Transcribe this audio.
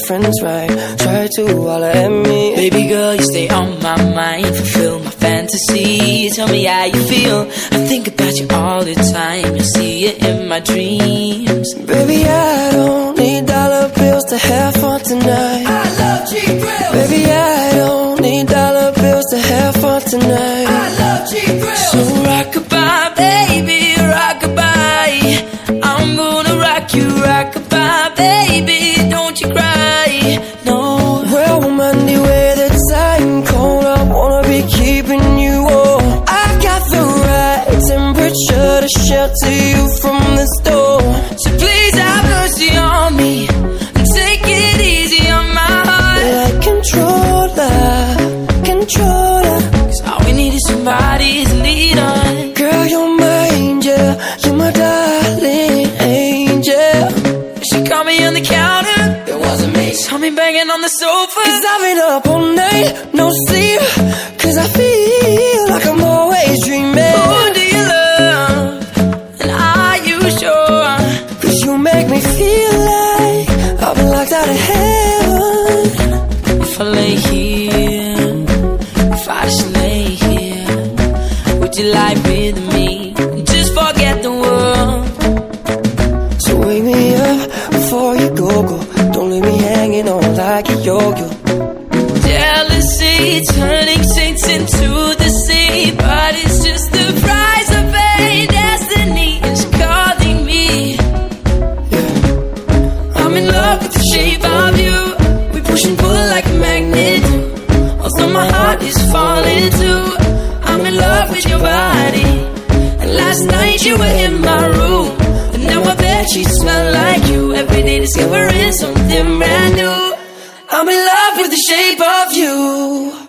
friends right, try to holler at me. Baby girl, you stay on my mind, fulfill my fantasy. Tell me how you feel, I think about you all the time. I see it in my dreams. Baby, I don't need dollar bills to have fun tonight. I love cheap grills. Baby, I don't need dollar bills to have fun tonight. I love cheap grills. So rock-a-bye, baby, rock-a-bye. I'm gonna rock you, rock-a-bye, baby, don't you cry, no. Well, Monday, where the time cold, I wanna be keeping you warm. I got the right temperature to shelter you from the storm. So please have mercy on me and take it easy on my heart. Like controller, 'Cause all we need is somebody to lead on. girl, you're my angel, you're my darling angel. She caught me on the counter, It wasn't me. saw me banging on the sofa. 'Cause I've been up all night, no sleep, 'cause I feel like I'm always dreaming. Who do you love, and are you sure? 'Cause you make me feel like I've been locked out of heaven. If I lay here, if I just lay here, would you lie with me and just forget the world? So wake me up before you go. Don't leave me hanging on like a yo-yo. Jealousy turning saints into the sea, but it's just the price of fate. Destiny is calling me. I'm in love with the shape of you. We push and pull like a magnet, although my heart is falling too. I'm in love with your body, and last night you were in my room, and now I bet you smell like you. Every day discovering something brand new. I'm in love with the shape of you.